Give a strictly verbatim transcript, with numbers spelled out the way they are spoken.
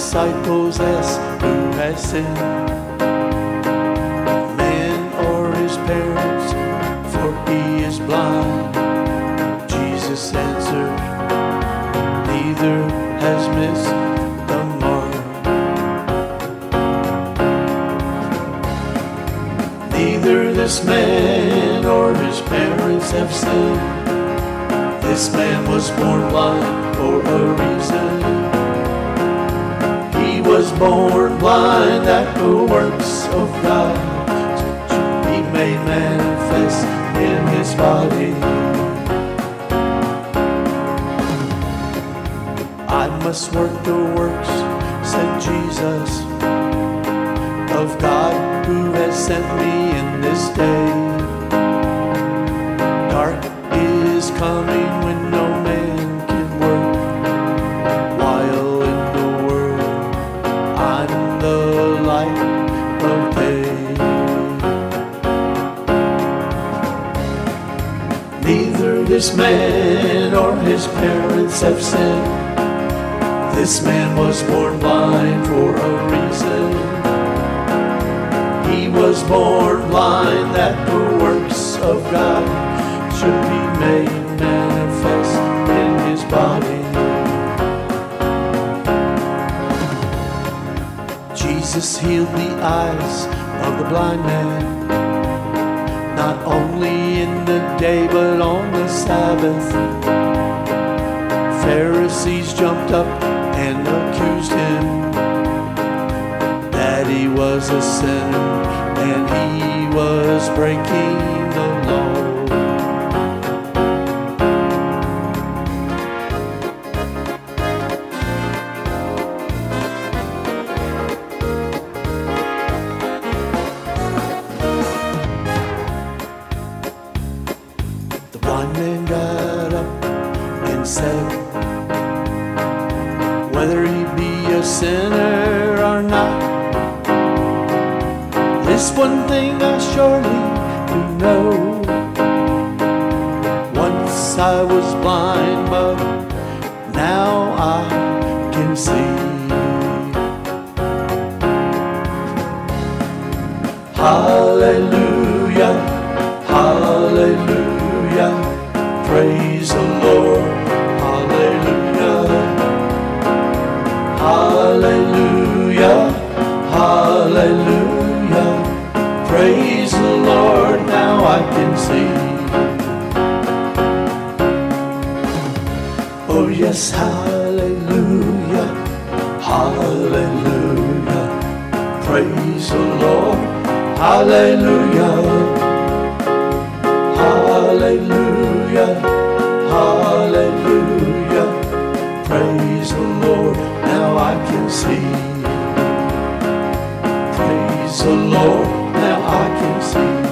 disciples asked, "Who has sinned, man or his parents? For he is blind." Jesus answered, "Neither has missed the mark. Neither this man or his parents have sinned. This man was born blind for a reason. He was born blind that the works of God should be made manifest in his body." "I must work the works," said Jesus, "of God who has sent me in this day. Dark is coming when no man can work, while in the world I'm the light of day. Neither this man or his parents have sinned. This man was born blind for a reason. He was born blind that the works of God should be made manifest in his body." Jesus healed the eyes of the blind man, not only in the day but on the Sabbath. Pharisees jumped up and accused him that he was a sinner and he was breaking the law. The blind man got up and said, "Whether he be a sinner or not, this one thing I surely do know. Once I was blind, but now I can see." Hallelujah, hallelujah, praise the Lord. Hallelujah, hallelujah, hallelujah, praise the Lord, now I can see. Oh yes, hallelujah, hallelujah, praise the Lord. Hallelujah, hallelujah, hallelujah, praise the Lord, now I can see. Praise the Lord, now I can see.